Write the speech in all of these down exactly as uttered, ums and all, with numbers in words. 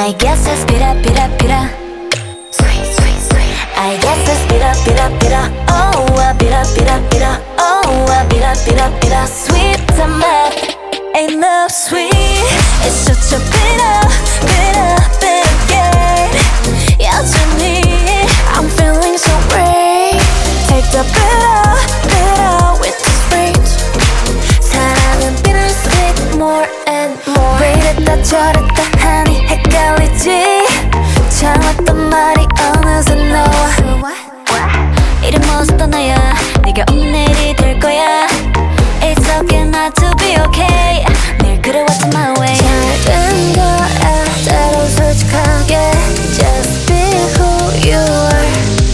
I guess it's bitter, bitter, bitter. Sweet, sweet, sweet. I guess it's bitter, bitter, bitter. Oh, uh, bitter, bitter, bitter. Oh, uh, bitter, bitter, bitter. Sweet tomato, ain't love sweet. It's such a bitter, bitter, bitter game. 여전히 I'm feeling so great. Take the bitter, bitter with the sweet. 사랑은 bittersweet more and more. 왜 이랬다 저랬다 하니 헷갈리지. 참았던 말이 어느새 너와 이런 모습 떠나야 네가 없는 내일이 될 거야. It's okay not to be okay. 늘 그래왔지 my way. 잘된 거야 때로 솔직하게. Just be who you are.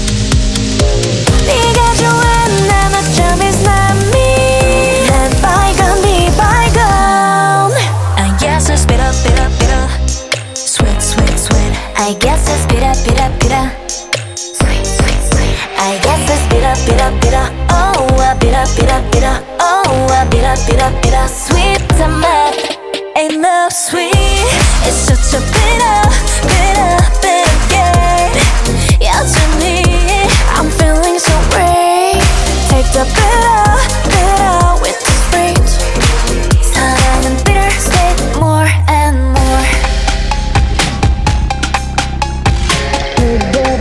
네가 좋아하는 난 어쩜 it's not me. 난 bygone be bygone. I guess it's bitter bitter bitter. Sweet sweet sweet. I guess it's bitter bitter bitter. Sweet sweet sweet. I guess it's bitter bitter bitter. Oh, uh, bitter bitter bitter. Oh, uh, bitter bitter bitter. Sweet tomato, ain't love sweet. It's such a bitter bitter bitter game. 여전히 I'm feeling so great. Take the bitter bitter with the sweet. 사랑은 bittersweet more and more. Take the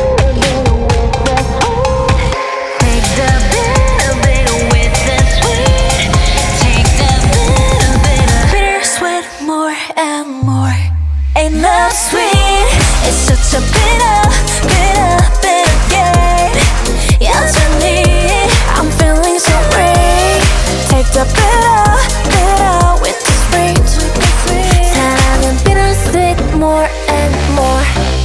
bitter bitter with the sweet. Take the bitter bitter bittersweet more and more. Ain't love sweet. It's such a bitter bitter bitter game. 여전히 I'm feeling so great. Take the bitter bitter with the sweet. 사랑은 bittersweet more and more.